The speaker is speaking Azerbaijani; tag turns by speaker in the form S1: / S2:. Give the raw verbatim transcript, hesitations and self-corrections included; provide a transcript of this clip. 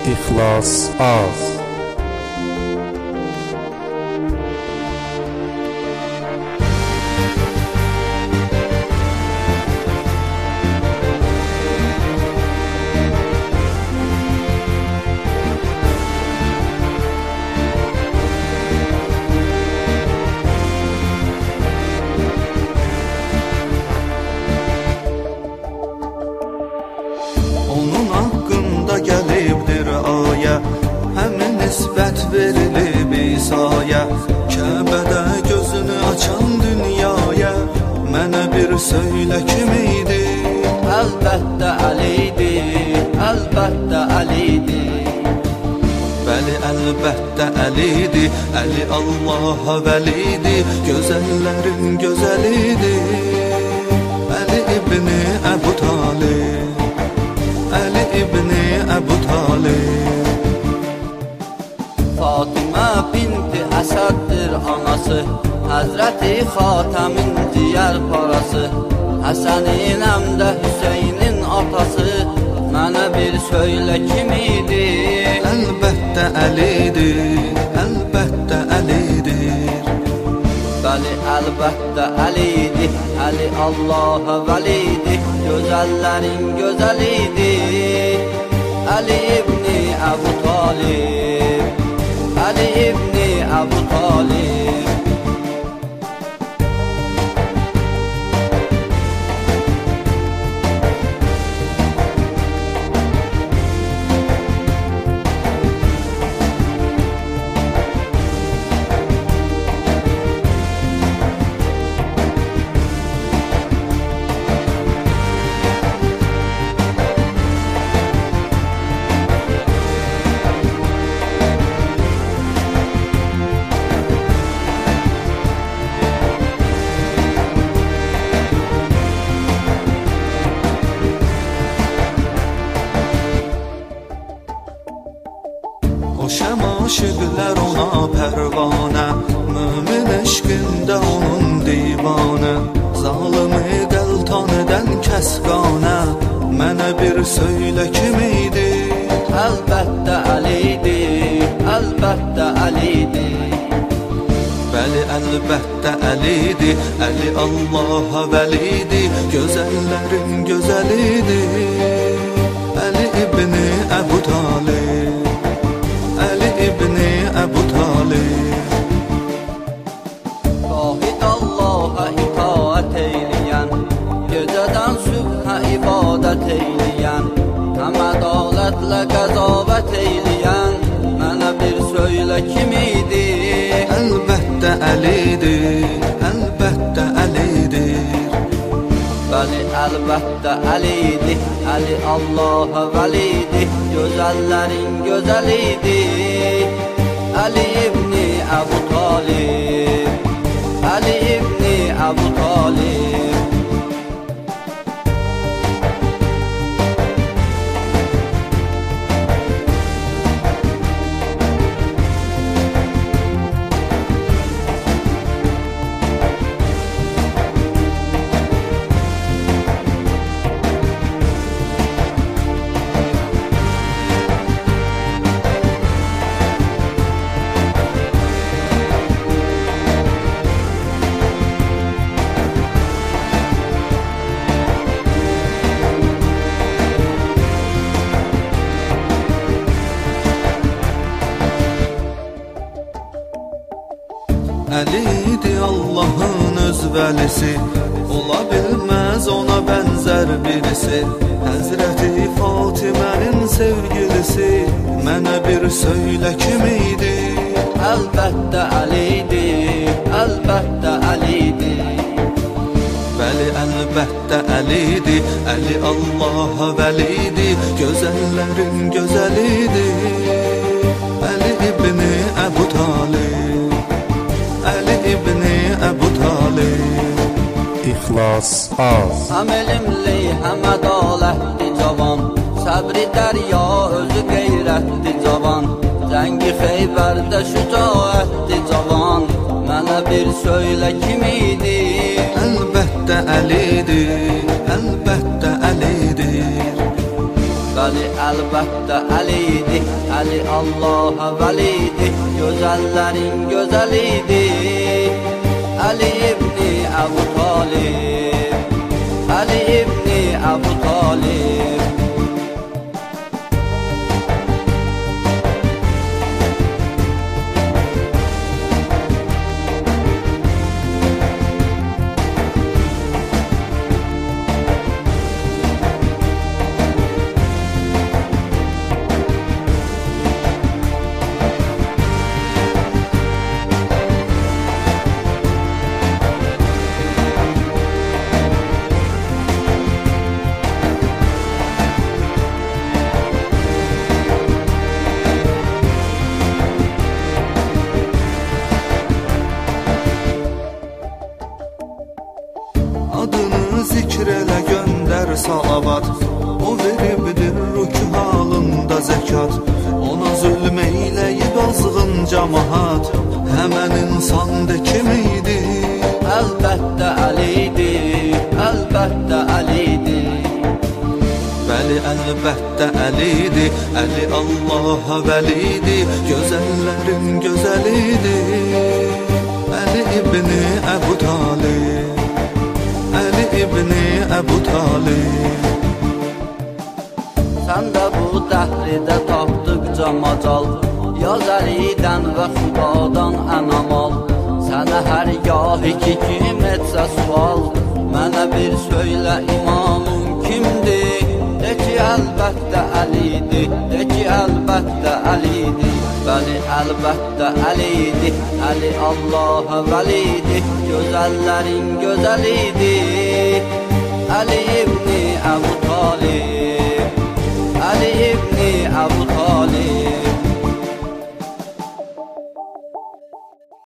S1: İxlas az.
S2: Onun haqqında gəlibdir aya, həmin nisbət verilib İsa'ya. Kəbədə gözünü açan dünyaya, mənə bir söylə kim idi?
S3: Əlbəttə Əlidir, əlbəttə Əlidir.
S2: Bəli, əlbəttə Əlidir, Əli Allaha vəlidir, gözəllərin gözəlidir. Əli ibni Əbu Talib, Əli ibni Əbu Talib.
S3: Fatimə binti Əsəddir anası, Həzrəti Xatəmin digər parası, Həsənin həm də Hüseynin atası. Mənə bir söylə kim idi?
S2: Əlbəttə Əlidir, əlbəttə Əlidir.
S3: Bəli, əlbəttə Əlidir, Əli Allaha vəlidir, gözəllərin gözəlidir. Əli ibni Əbu Talib, Əli ibni Əbu Talib.
S2: O şəm aşıqlər ona pərvanə, mümin eşqində onun divanə. Zalimi qəltan edən kəsqanə, mənə bir söylə kim idi?
S3: Əlbəttə Əlidir, əlbəttə Əlidir.
S2: Bəli, əlbəttə Əlidir, Əli Allaha vəlidir, gözəllərin gözəlidir. Əli ibni Əbu Talib, Əli ibni Əbu Talib.
S3: Vahid Allaha itaət eyləyən, gecədən sübhə ibadət eyləyən, həm ədalətlə qəzavət eyləyən, mənə bir söylə kim idi?
S2: Əlbəttə Əlidir, əlbəttə Əlidir.
S3: Bəli, əlbəttə Əlidir, Əli Allaha vəlidir, gözəllərin gözəlidir. Əli ibni Əbu Talib, Əli ibni Əbu Talib.
S2: Əlidir Allahın öz vəlisi, ola bilməz ona bənzər birisi. Həzrəti Fatimənin sevgilisi, mənə bir söylə kim idi?
S3: Əlbəttə Əlidir, əlbəttə Əlidir.
S2: Bəli, əlbəttə Əlidir, Əli Allaha vəlidir, gözəllərin gözəlidir. Əli ibni Əbu Talib, Əli ibni Əbu Talib.
S1: İxlas az.
S3: Həm elmli, həm ədalətli cavan, səbri dərya, özü qeyrətli cavan, cəngi Xeybərdə şücaətli cavan, mənə bir söylə kim idi?
S2: Əlbəttə Əlidir, əlbəttə Əlidir.
S3: Bəli, əlbəttə Əlidir, idi, Ali Allah'a veliydi, gözəllərin gözəliydi. Ali ibni Əbu Talib, Ali ibni Əbu Talib.
S2: Adını zikr elə göndər salavat, o veribdir rükü halında zəkat. Ona zülm eyləyib azğın cəmaat, həmən insan de kim idi?
S3: Əlbəttə Əli'di, əlbəttə Əli'di.
S2: Bəli, əlbəttə Əli'di, Əli Allah'a vəlidi, gözəllərin gözəlidi. Əli ibni Əbu Talib, Əli ibni Əbu Talib.
S3: Sən də bu dəhridə tapdıqca macal, yaz Əlidən və Xudadan ənam al. Sənə hər gah iki kim etsə sual, mənə bir söylə imamım kimdir? De ki əlbəttə Əli'di, de ki əlbəttə Əli'di. Bəli, əlbəttə Əli'di, Əli Allah'a vəlidi, gözəllərin gözəlidi. Ali ibni Əbu Talib, Ali ibni Əbu Talib.